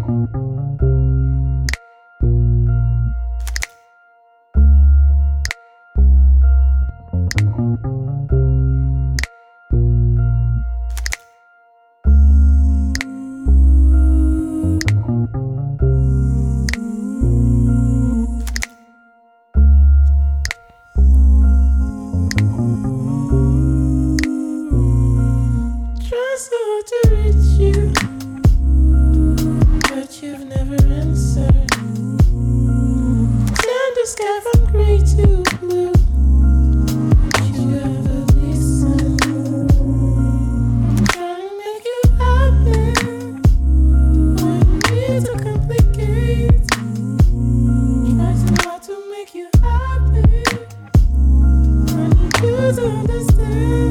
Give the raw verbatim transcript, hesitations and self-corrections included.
Try so hard to reach you, but you've never answered. Turned the sky from gray to blue, but you ever listen. Trying to make you happy when it's so complicated. Try so hard to make you happy when you choose to understand.